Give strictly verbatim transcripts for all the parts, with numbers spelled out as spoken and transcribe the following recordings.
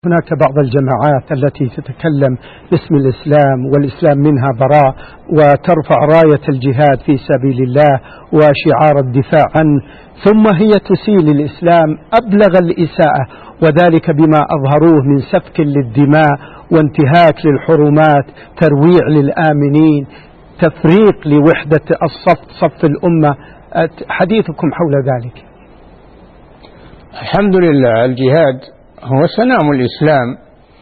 هناك بعض الجماعات التي تتكلم باسم الإسلام والإسلام منها براء وترفع راية الجهاد في سبيل الله وشعار الدفاع عنه، ثم هي تسيء للإسلام أبلغ الإساءة، وذلك بما أظهروه من سفك للدماء وانتهاك للحرمات، ترويع للآمنين، تفريق لوحدة الصف صف الأمة. حديثكم حول ذلك؟ الحمد لله، الجهاد هو سنام الإسلام،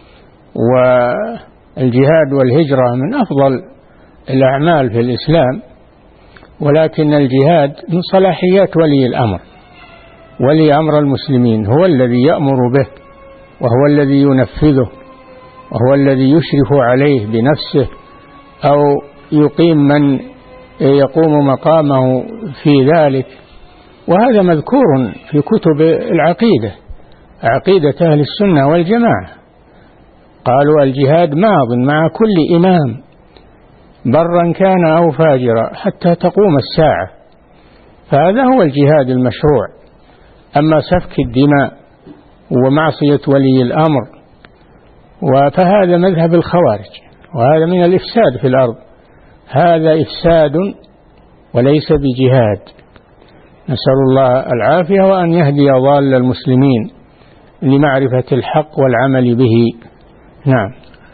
والجهاد والهجرة من أفضل الأعمال في الإسلام، ولكن الجهاد من صلاحيات ولي الأمر. ولي أمر المسلمين هو الذي يأمر به، وهو الذي ينفذه، وهو الذي يشرف عليه بنفسه أو يقيم من يقوم مقامه في ذلك. وهذا مذكور في كتب العقيدة، عقيدة أهل السنة والجماعة. قالوا الجهاد ماض مع كل إمام برا كان أو فاجرا حتى تقوم الساعة، فهذا هو الجهاد المشروع. أما سفك الدماء ومعصية ولي الأمر فهذا مذهب الخوارج، وهذا من الإفساد في الأرض، هذا إفساد وليس بجهاد. نسأل الله العافية وأن يهدي ضال المسلمين لمعرفة الحق والعمل به. نعم.